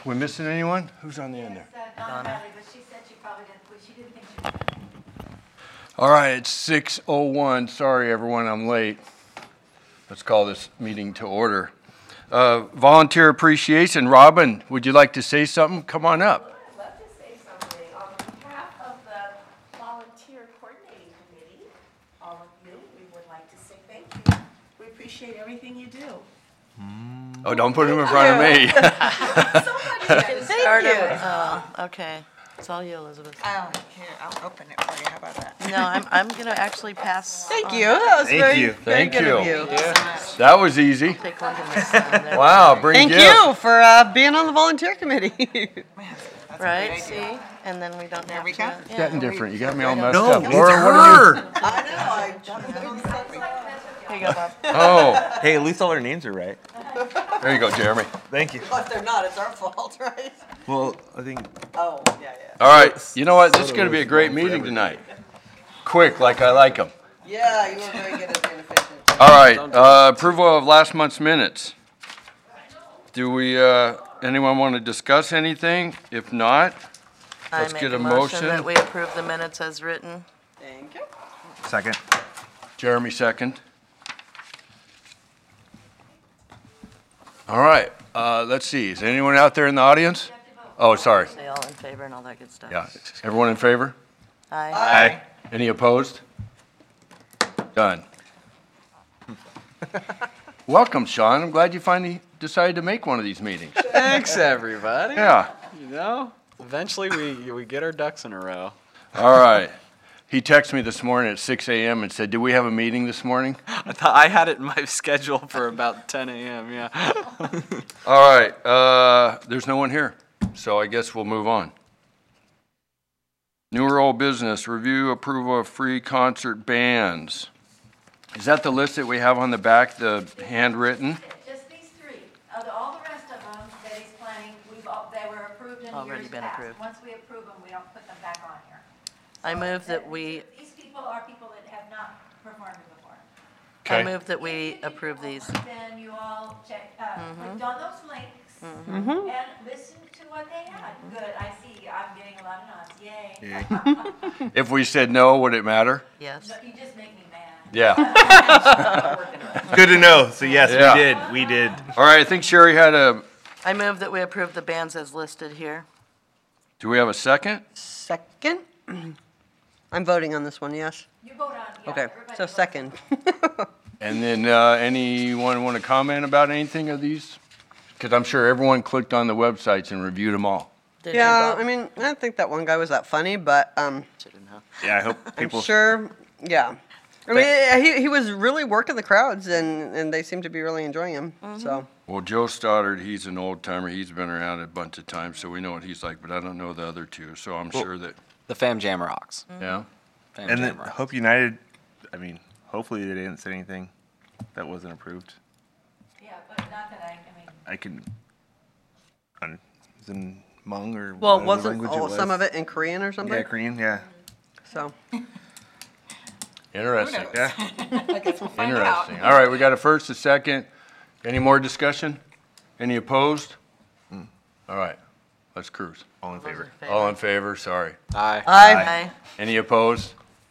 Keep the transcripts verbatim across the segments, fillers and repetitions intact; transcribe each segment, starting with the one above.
We missing anyone? Who's on the end there? Yes, uh, Donna Bradley, but she said she probably didn't, she didn't think she would. All right, it's six oh one. Sorry, everyone, I'm late. Let's call this meeting to order. Uh, volunteer appreciation. Robin, would you like to say something? Come on up. I'd love to say something. On behalf of the Volunteer Coordinating Committee, all of you, we would like to say thank you. We appreciate everything you do. Oh, don't put him in front of me. Thank you. Oh, okay. It's all you, Elizabeth. Oh, here, I'll open it for you. How about that? No, I'm, I'm going to actually pass. Thank on. you. That was Thank very, you. very Thank good you. of you. That was easy. Take one to this side. There. Wow, bring Thank gifts. you for uh, being on the volunteer committee. That's a Right, great see? idea. And then we don't There have we to. go. Yeah. Getting different. You got me all messed No, up. it's Laura, what are you? her. I know. Here you go, Bob. Oh, Hey, at least all our names are right. there you go, Jeremy. Thank you. If they're not, it's our fault, right? Well, I think Oh, yeah, yeah. All right, you know what? This is going to be a great meeting tonight. Quick, like I like them. Yeah, you were very good at being efficient. All right, uh, approval of last month's minutes. Do we, uh, anyone want to discuss anything? If not, I Let's make get a a motion motion. that we approve the minutes as written. Thank you. second. Jeremy second. All right, uh, let's see. Is anyone out there in the audience? Oh, sorry. Say all in favor and all that good stuff. Yeah, everyone in favor? Aye. Aye. Any opposed? Done. Welcome, Sean. I'm glad you finally decided to make one of these meetings. Thanks, everybody. Yeah, You know, eventually we, we get our ducks in a row. all right. He texted me this morning at six a.m. and said, "Did we have a meeting this morning?" I thought I had it in my schedule for about ten a.m., yeah. All right, uh, there's no one here, so I guess we'll move on. New or old business, review approval of free concert bands. Is that the list that we have on the back, the handwritten? Just these three. Of the- all the rest of them that he's planning, we've, all- they were approved in Already years been past. approved. Once we approve them, we don't put them back on here. I So move that we, These people are people that have not performed before. I Okay. move that we approve these. Then you all check, uh, clicked on those links Mm-hmm. and listened to what they had. Good, I see, I'm getting a lot of nods, yay. If we said no, would it matter? Yes. No, you just make me mad. Yeah. Good to know. So yes, Yeah. we did. We did. All right, I think Sherry had a, I move that we approve the bands as listed here. do we have a second? Second? I'm voting on this one, yes? You vote on, yeah. Okay, everybody so votes. second. And then uh, anyone want to comment about anything of these? Because I'm sure everyone clicked on the websites and reviewed them all. Did you, Yeah, Bob? I mean, I don't think that one guy was that funny, but um, Shouldn't have. Yeah, I hope I'm people. sure, yeah. I mean, he, he was really working the crowds, and, and they seem to be really enjoying him, so. Well, Joe Stoddard, he's an old timer. He's been around a bunch of times, so we know what he's like, but I don't know the other two. So I'm Well- sure that, The Fam Jam rocks. yeah. Fam And then Jam rocks. Hope United. I mean, hopefully they didn't say anything that wasn't approved. Yeah, but not that I, I mean, I can. On, is in Hmong or Well, whatever wasn't, language oh, it some was. of it in Korean or something? Yeah, Korean. Yeah. So, Interesting. Yeah. I guess we'll find out. Interesting. All right, we got a first, a second. Any more discussion? Any opposed? All right, let's cruise. All in favor. All in favor, sorry. Aye. I, Aye. Any opposed?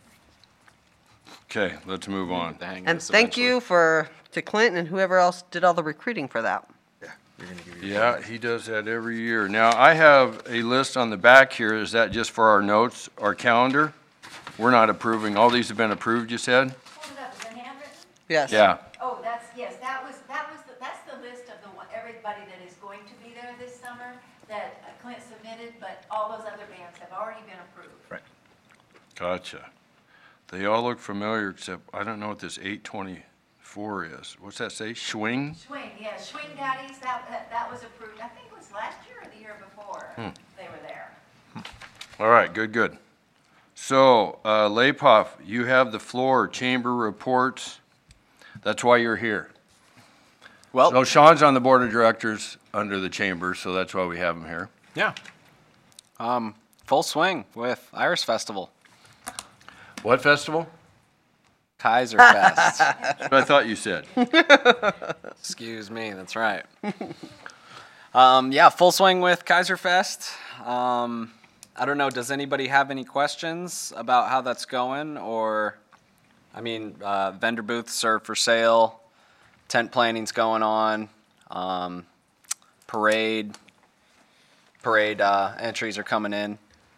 Okay, let's move on. The hang of and this thank eventually. you for, to Clint and whoever else did all the recruiting for that. Yeah. You're gonna give your Yeah, he does that every year. Now, I have a list on the back here. Is that just for our notes, our calendar? We're not approving. All these have been approved, you said? hold it up, is it handwritten? Yes. Yeah. Oh, that's, yes, that was, that was, the that's the list of the, one- everybody that is going to be there this summer that uh, Clint submitted, but all those other bands have already been approved. Right. Gotcha. They all look familiar, except I don't know what this eight twenty-four is. What's that say? Schwing? Swing, yeah, Swing Daddies, that, that, that was approved, I think it was last year or the year before they were there. All right, good, good. So, uh, Lepoff, you have the floor, chamber reports. That's why you're here. Well, So Sean's on the board of directors under the chamber, so that's why we have him here. yeah. Um, full swing with Iris Festival. What festival? Kaiser Fest. That's what I thought you said. Excuse me, that's right. Um, yeah, full swing with Kaiser Fest. Um, I don't know. Does anybody have any questions about how that's going? Or, I mean, uh, vendor booths are for sale. Tent planning's going on. Um, parade. Parade uh, entries are coming in.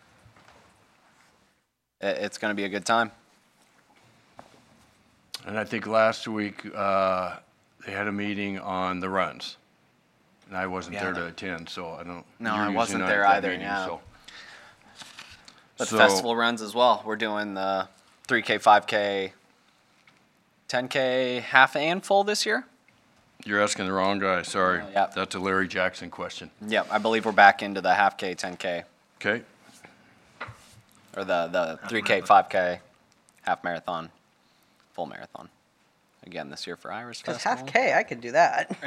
It, it's going to be a good time. And I think last week, uh, they had a meeting on the runs. And I wasn't Yeah. there to attend, so I don't. No, you're I usually wasn't not there at that either, meeting, yeah. so. But So- the festival runs as well. We're doing the three K, five K, ten K half and full this year. You're asking the wrong guy, sorry. Oh, yeah. That's a Larry Jackson question. Yep, I believe we're back into the half K, ten K, Okay, or the, the three K, five K, half marathon, full marathon. Again this year for Iris Because Festival. half K, I could do that.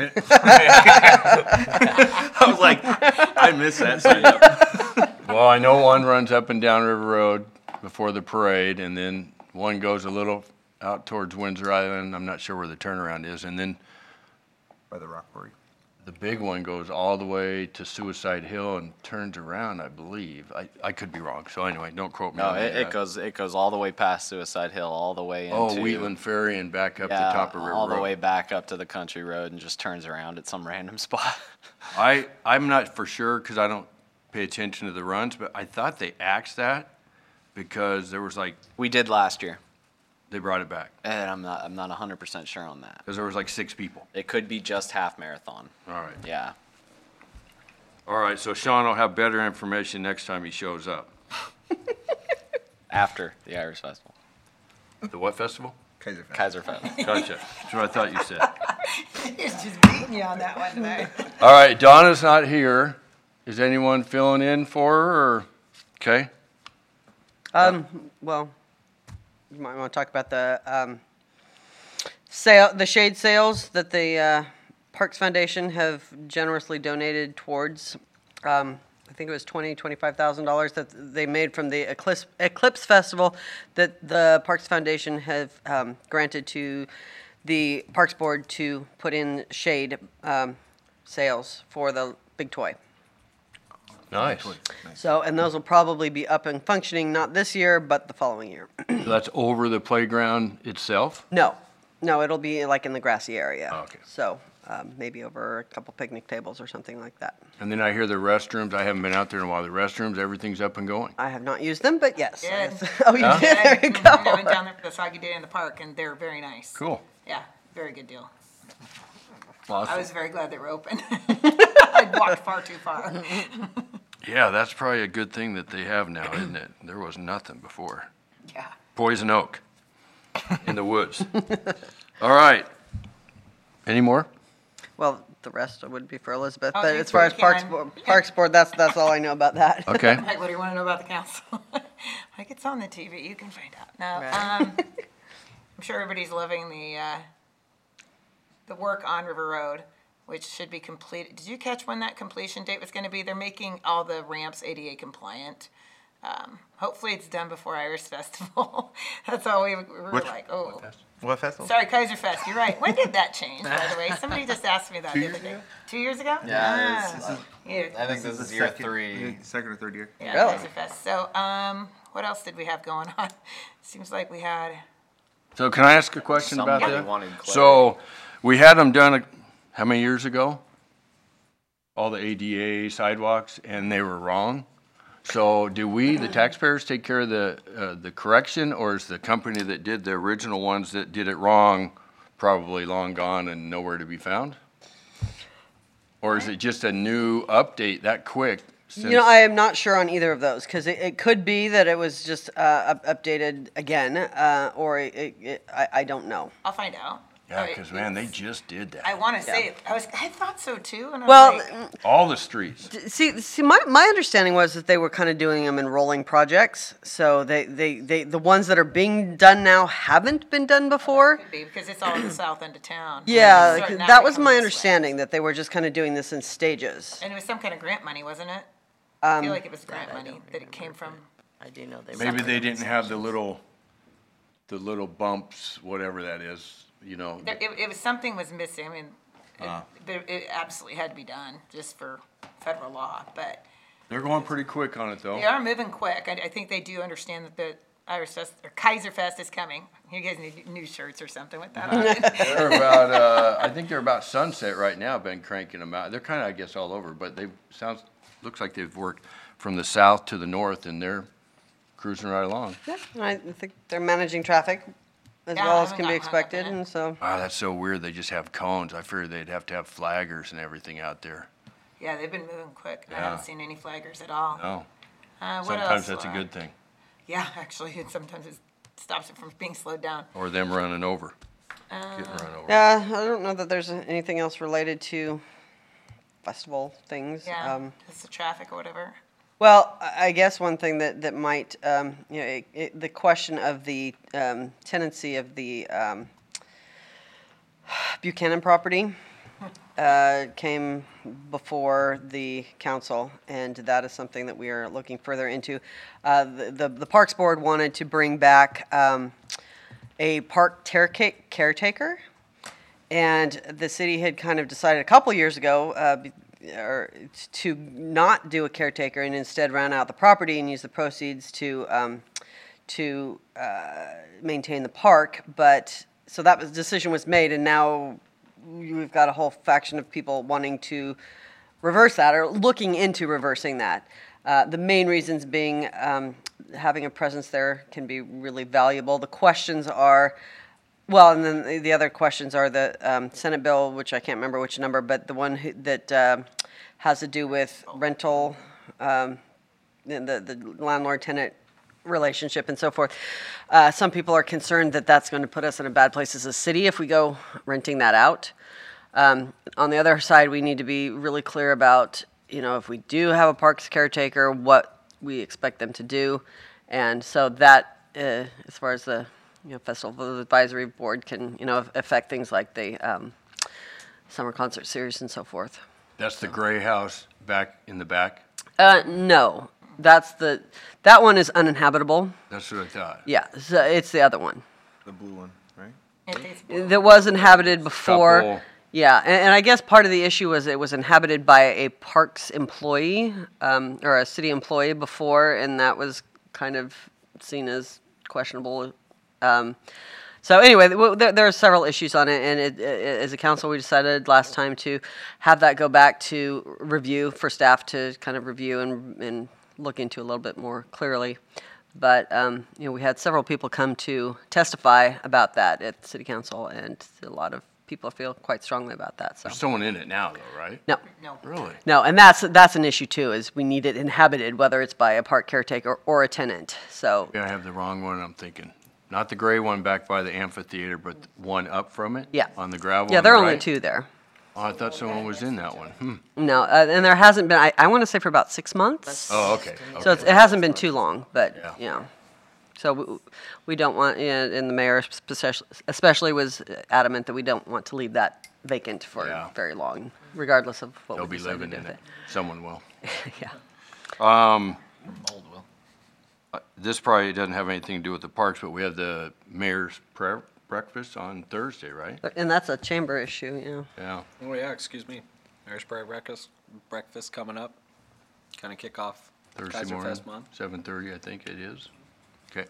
I was like, I missed that. So well, I know one runs up and down River Road before the parade, and then one goes a little out towards Windsor Island. I'm not sure where the turnaround is, and then by the rock quarry. the big one goes all the way to Suicide Hill and turns around, I believe. I, I could be wrong, so anyway, don't quote me No, on it, that. it goes it goes all the way past Suicide Hill, all the way into Oh, Wheatland Ferry and back up yeah, the top of River all Road. the way back up to the country road and just turns around at some random spot. I, I'm not for sure, because I don't pay attention to the runs, but I thought they axed that because there was like, We did last year, they brought it back, and I'm not I'm not one hundred percent sure on that. because there was like six people. It could be just half marathon. All right. Yeah. All right, so Sean will have better information next time he shows up. After the Irish Festival. The what festival? Kaiser Fest. Kaiser Fest. Gotcha. That's what I thought you said. He's just beating you on that one today. All right, Donna's not here. Is anyone filling in for her, or, okay? Um, well, you might want to talk about the um, sale, the shade sales that the uh, Parks Foundation have generously donated towards. Um, I think it was twenty, twenty-five thousand dollars that they made from the Eclipse, Eclipse Festival that the Parks Foundation have um, granted to the Parks Board to put in shade um, sales for the big toy. Nice. So, and those will probably be up and functioning not this year, but the following year. So that's over the playground itself? No, no, it'll be like in the grassy area. Oh, okay. So, um, maybe over a couple picnic tables or something like that. And then I hear the restrooms, I haven't been out there in a while, the restrooms, everything's up and going. I have not used them, but yes. Good. yes. Oh, you Huh? did? There you Mhm. I went go. down there for the Soggy Day in the park, and they're very nice. Cool. Yeah, very good deal. I Awesome. was very glad they were open. I walked far too far. Yeah, that's probably a good thing that they have now, isn't it? There was nothing before. Yeah. Poison oak in the woods. All right. Any more? Well, the rest would be for Elizabeth, Oh, but you as far as can. Parks Board, Parks Board, that's, that's all I know about that. Okay. Like, what do you want to know about the council? Like, it's on the T V. You can find out. No, Right. um, I'm sure everybody's loving the uh, the work on River Road, which should be completed. Did you catch when that completion date was going to be? They're making all the ramps A D A compliant. Um, hopefully, it's done before Irish Festival. That's all we, we were Which- like. Oh, What festival? sorry, Kaiser Fest. You're right. When did that change? By the way, somebody just asked me that the other day. Two years ago? Yeah, it's- Ah, yeah. I think this is year three. Second or third year. Yeah, Really? Kaiser Fest. So, um, what else did we have going on? Seems like we had. So can I ask a question about Somebody that? wanted clarity. So we had them done, a- how many years ago? All the A D A sidewalks, and they were wrong? So do we, the taxpayers, take care of the, uh, the correction, or is the company that did the original ones that did it wrong probably long gone and nowhere to be found? Or is it just a new update that quick? You since- know, I am not sure on either of those, because it, it could be that it was just uh, up- updated again, uh, or it, it, it- I, I don't know. I'll find out. Yeah, Uh, because man, they it's- just did I that. want to say it. I was. I thought so too. And I Well, was like, All the streets. See, see, my, my understanding was that they were kind of doing them in rolling projects. So they, they, they, the ones that are being done now haven't been done before. could be because it's all in the south end of town. Yeah, It's starting out that to was come my this way. understanding, that they were just kind of doing this in stages. And it was some kind of grant money, wasn't it? I Um, feel like it was grant money that it came from. I do know they. Maybe they didn't have the little, the little bumps, whatever that is, you know. There, it, it was something was missing. I mean, Ah. It, it absolutely had to be done, just for federal law, but They're going pretty quick on it, though. they are moving quick. I, I think they do understand that the Irish Fest, or Kaiser Fest is coming. You guys need new shirts or something with that on it. They're about, uh, I think they're about sunset right now, been cranking them out. They're kind of, I guess, all over, but they, sounds, looks like they've worked from the south to the north, and they're cruising right along. Yeah, and I think they're managing traffic as Yeah, well I as haven't can be gotten hung up in expected, it. and so. Wow, that's so weird. They just have cones. I figured they'd have to have flaggers and everything out there. Yeah, they've been moving quick. I Yeah. haven't seen any flaggers at all. No, Uh, what sometimes else, that's a Laura? good thing. Yeah, actually, and sometimes it stops it from being slowed down. Or them running over, Uh, getting run over. Yeah, I don't know that there's anything else related to festival things. Yeah, Um, just the traffic or whatever. Well, I I guess one thing that, that might, um, you know, it, it, the question of the um, tenancy of the um, Buchanan property uh, came before the council, and that is something that we are looking further into. Uh, the, the, the Parks Board wanted to bring back um, a park terca- caretaker, and the city had kind of decided a couple years ago uh, be- or to not do a caretaker and instead rent out the property and use the proceeds to um, to uh, maintain the park. But so that was, decision was made, and now we've got a whole faction of people wanting to reverse that or looking into reversing that. Uh, the main reasons being um, having a presence there can be really valuable. The questions are. Well, and then the- the other questions are the um, Senate bill, which I can't remember which number, but the one who, that um has to do with rental, um, the, the the landlord-tenant relationship and so forth. Uh, some people are concerned that that's going to put us in a bad place as a city if we go renting that out. Um, on the other side, we need to be really clear about, you know, if we do have a parks caretaker, what we expect them to do. And so that, uh, as far as the you know, Festival Advisory Board can, you know, affect things like the um, summer concert series and so forth. That's the gray house back in the back? Uh, no, that's the, that one is uninhabitable. That's what I thought. Yeah, so it's the other one. The blue one, right? I think it's- That was inhabited before. Couple. Yeah, and, and I guess part of the issue was it was inhabited by a parks employee, um, or a city employee before, and that was kind of seen as questionable. Um, so anyway, w- there, there are several issues on it, and it, it, as a council, we decided last time to have that go back to review for staff to kind of review and, and look into a little bit more clearly. But um, you know, we had several people come to testify about that at city council, and a lot of people feel quite strongly about that. So There's someone in it now, though, right? no. No. Really? No, and that's that's an issue too. Is we need it inhabited, whether it's by a park caretaker or a tenant. So Yeah, I have the wrong one, I'm thinking. Not the gray one back by the amphitheater, but one up from it? Yeah. On the gravel yeah, on the there are only right? two there. Oh, I thought someone was in that one. Hmm. No, uh, and there hasn't been. I, I want to say for about six months. Oh, okay. So it's, okay. it hasn't been too long, but Yeah. you know. So we, we don't want, yeah, and the mayor especially, especially was adamant that we don't want to leave that vacant for Yeah. very long, regardless of what They'll we be decide to living do in with it. Someone will. it. Yeah. Um, Mold will. uh, this probably doesn't have anything to do with the parks, but we have the mayor's prayer breakfast on Thursday, right? And that's a chamber issue, you know. Yeah. Oh, yeah, excuse me. Mayor's Prayer Breakfast, breakfast coming up. Kind of kick off Thursday Kaiser morning, Fest month. seven thirty, I think it is. Okay.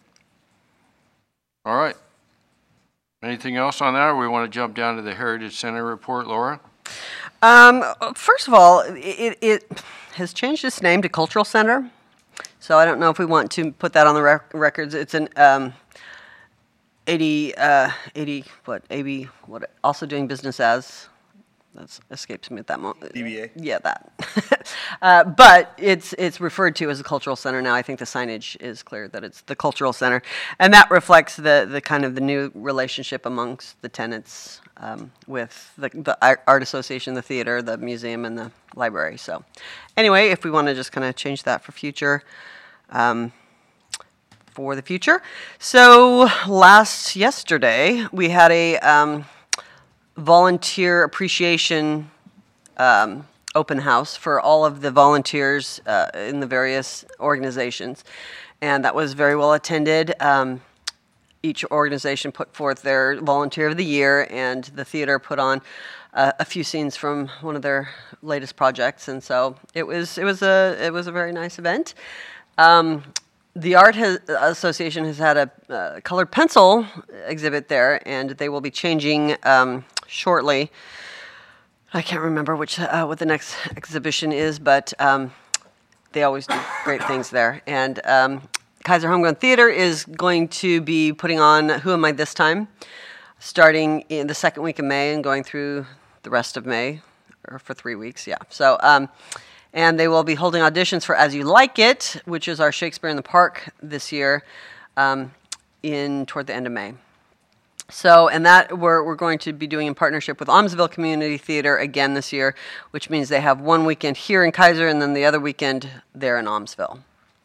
All right. Anything else on that, or we want to jump down to the Heritage Center report, Laura? Um, first of all, it, it has changed its name to Cultural Center. So I don't know if we want to put that on the rec- records. It's an um, eighty, uh, eighty, what, A B, what, also doing business as, that escapes me at that moment. D B A? Yeah, that. uh, but it's it's referred to as a cultural center now. I think the signage is clear that it's the cultural center, and that reflects the the kind of the new relationship amongst the tenants um, with the the Ar- art association, the theater, the museum, and the library. So, anyway, if we want to just kind of change that for future. Um, for the future. So last yesterday we had a um, volunteer appreciation um, open house for all of the volunteers uh, in the various organizations, and that was very well attended. Um, each organization put forth their volunteer of the year, and the theater put on uh, a few scenes from one of their latest projects, and so it was it was a it was a very nice event. Um, the Art has, Association has had a uh, colored pencil exhibit there, and they will be changing um, shortly. I can't remember which uh, what the next exhibition is, but um, they always do great things there. And um, Kaiser Homegrown Theater is going to be putting on Who Am I This Time, starting in the second week of May and going through the rest of May, or for three weeks, yeah. So, um, and they will be holding auditions for As You Like It, which is our Shakespeare in the Park this year, um, in toward the end of May. So, and that we're, we're going to be doing in partnership with Almsville Community Theater again this year, which means they have one weekend here in Kaiser and then the other weekend there in Almsville.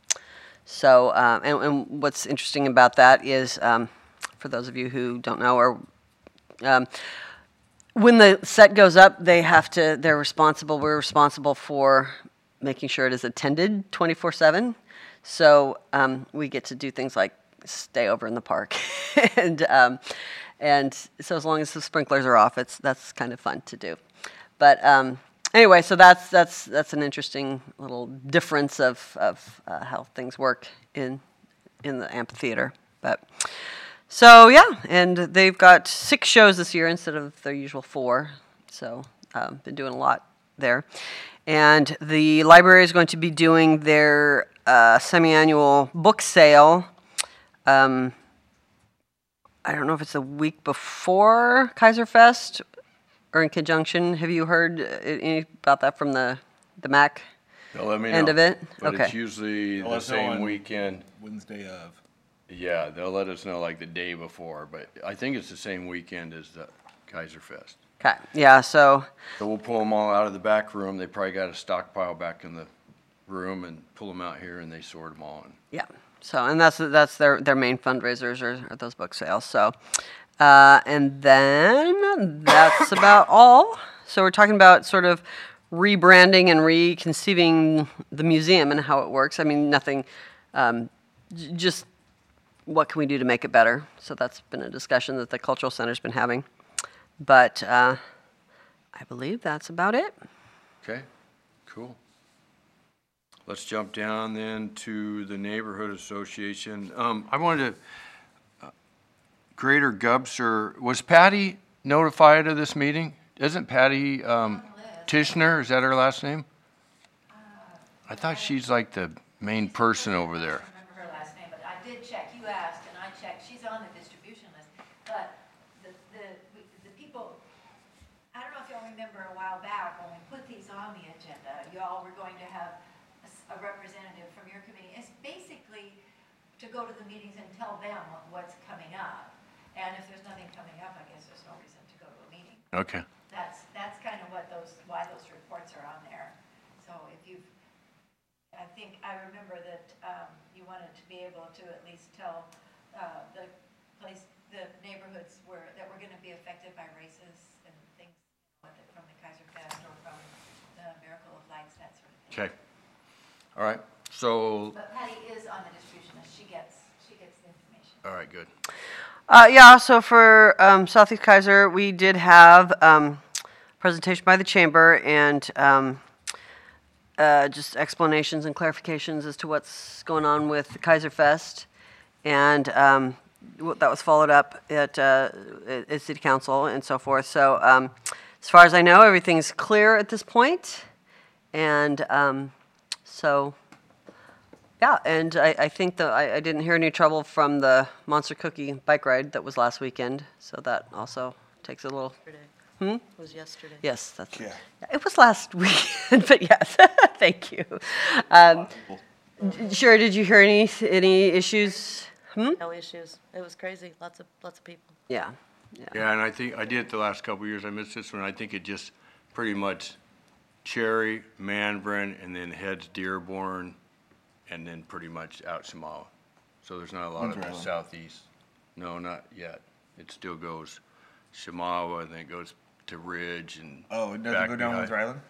So, um, and, and what's interesting about that is, um, for those of you who don't know, or um, when the set goes up, they have to, they're responsible, we're responsible for making sure it is attended twenty-four seven. So um, we get to do things like stay over in the park. and um, and so as long as the sprinklers are off, it's that's kind of fun to do. But um, anyway, so that's that's that's an interesting little difference of of uh, how things work in in the amphitheater. But so yeah, and they've got six shows this year instead of their usual four. So um, been doing a lot there. And the library is going to be doing their uh, semi-annual book sale. Um, I don't know if it's the week before Kaiser Fest or in conjunction. Have you heard any about that from the the M A C They'll let me end know. of it? But Okay. it's usually They'll the let us know same on weekend. Wednesday of. Yeah, they'll let us know like the day before, but I think it's the same weekend as the Kaiser Fest. Okay. Yeah. So So we'll pull them all out of the back room. They probably got a stockpile back in the room and pull them out here and they sort them all. And yeah. So and that's that's their their main fundraisers are, are those book sales. So uh, and then that's about all. So we're talking about sort of rebranding and reconceiving the museum and how it works. I mean, nothing. Um, j- just what can we do to make it better? So that's been a discussion that the Cultural Center's been having. But uh, I believe that's about it. Okay, cool. Let's jump down then to the Neighborhood Association. Um, I wanted to, uh, Greater Gubser, was Patty notified of this meeting? Isn't Patty um, Tishner, is that her last name? I thought she's like the main person over there. I don't remember her last name, but I did check. You asked, and I checked. She's on the distribution list. But the, the, we- the people, I don't know if y'all remember a while back when we put these on the agenda, y'all were going to have a s- a representative from your committee. It's basically to go to the meetings and tell them what- what's coming up. And if there's nothing coming up, I guess there's no reason to go to a meeting. Okay. That's, that's kind of what those, why those reports are on there. So if you've, I think, I remember that um, you wanted to be able to at least tell uh, the place, the neighborhoods where, that were going to be affected by races and things with it from the Kaiser Fest or from the Miracle of Lights, that sort of thing. Okay. All right, so, But Patty is on the distribution list. She gets, she gets the information. all right, good. Uh, yeah, so for um, Southeast Kaiser, we did have um, presentation by the chamber and um, uh, just explanations and clarifications as to what's going on with the Kaiser Fest. And um, w- that was followed up at, uh, at at City Council and so forth. So um, as far as I know, everything's clear at this point. And um, so... Yeah, and I, I think that I, I didn't hear any trouble from the Monster Cookie bike ride that was last weekend, so that also takes a little. Hmm? It was yesterday. Yes, that's. Yeah. It was last weekend, but yes, thank you. Um, sure. Did you hear any any issues? Hmm. No issues. It was crazy. Lots of lots of people. Yeah. Yeah. Yeah, and I think, I did it the last couple of years, I missed this one, I think it just pretty much Cherry, Manvern, and then heads Dearborn, and then pretty much out Shamawa. So there's not a lot of Windsor the Island. southeast. No, not yet. It still goes Shamawa, and then it goes to Ridge and Oh, it doesn't back go down behind. Windsor Island?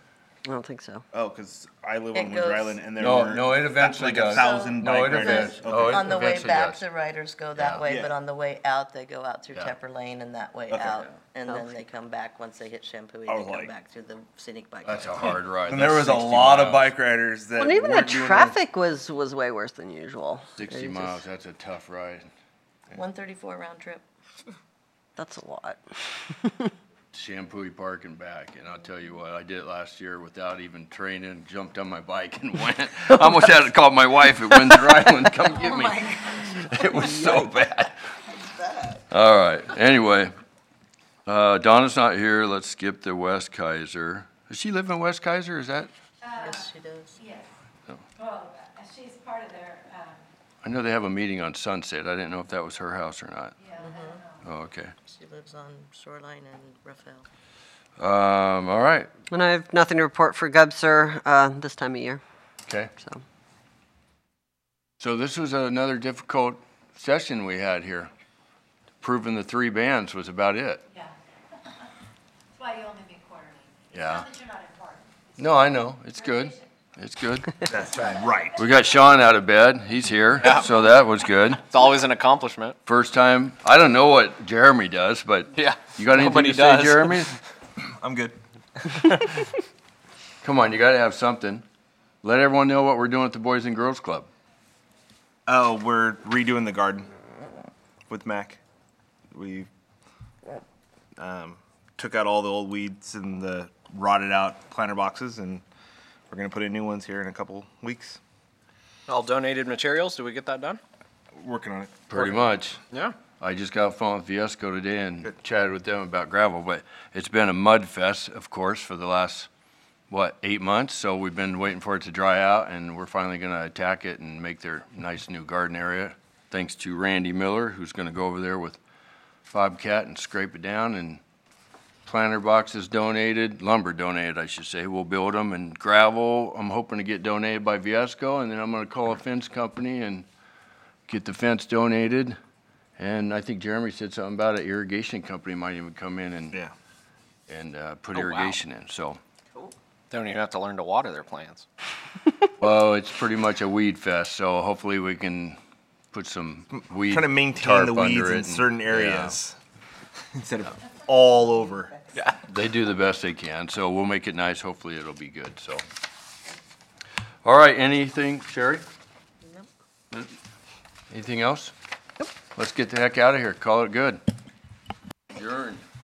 I don't think so. Oh, because I live It on Windsor goes- Island and there No, were no, it eventually like does. a thousand No, bike it riders. events- Okay. oh, it- On the way eventually back, does. the riders go Yeah. that way, Yeah. but on the way out, they go out through Yeah. Tepper Lane and that way Okay. out. And then they come back, once they hit Shampooey, they I was come like- back through the scenic bike. That's a trail. hard ride. And there That's was a sixty lot of miles. bike riders that Well, even the weren't doing traffic was, was way worse than usual. Sixty It just- miles, that's a tough ride. one thirty-four round trip. That's a lot. Shampooey Park and back, and I'll tell you what, I did it last year without even training, jumped on my bike and went. I almost had to call my wife at Windsor Island, come get me. It was so bad. All right, anyway, uh, Donna's not here, let's skip the West Kaiser. Does she live in West Kaiser, is that? Yes, she does. Yes. Oh. Well, uh, she's part of their, um, I know they have a meeting on Sunset, I didn't know if that was her house or not. yeah, I don't know. Oh, okay. She lives on Shoreline and Raphael. Um, all right, And I have nothing to report for Gubser uh, this time of year. okay. So So this was another difficult session we had here. Proving the three bands was about it. Yeah. That's why you only meet quarterly. It's Yeah. not that you're not important. No, I know, it's good, it's good. That's right. We got Sean out of bed, he's here, so that was good. It's always an accomplishment. First time, I don't know what Jeremy does, but Yeah. you got anything Nobody to say, does. Jeremy? I'm good. Come on, you gotta have something. Let everyone know what we're doing at the Boys and Girls Club. Oh, we're redoing the garden with Mac. We um, took out all the old weeds and the rotted out planter boxes, and we're gonna put in new ones here in a couple weeks. All donated materials, did we get that done? Working on it. Pretty much. Yeah. I just got a phone with Viesco today and chatted with them about gravel, but it's been a mud fest, of course, for the last, what, eight months? So we've been waiting for it to dry out, and we're finally gonna attack it and make their nice new garden area. Thanks to Randy Miller, who's gonna go over there with Bobcat and scrape it down, and planter boxes donated, lumber donated, I should say. We'll build them, and gravel, I'm hoping to get donated by Viesco, and then I'm gonna call a fence company and get the fence donated. And I think Jeremy said something about an irrigation company might even come in and, Yeah. and uh, put Oh, wow. irrigation in, so. They don't even have to learn to water their plants. Well, it's pretty much a weed fest, so hopefully we can put some weed Trying to maintain tarp the under weeds it in and- certain yeah. areas instead of all over. They do the best they can, so we'll make it nice. Hopefully it'll be good, so. All right, anything, Sherry? Nope. Anything else? Nope. Let's get the heck out of here. Call it good. Adjourned.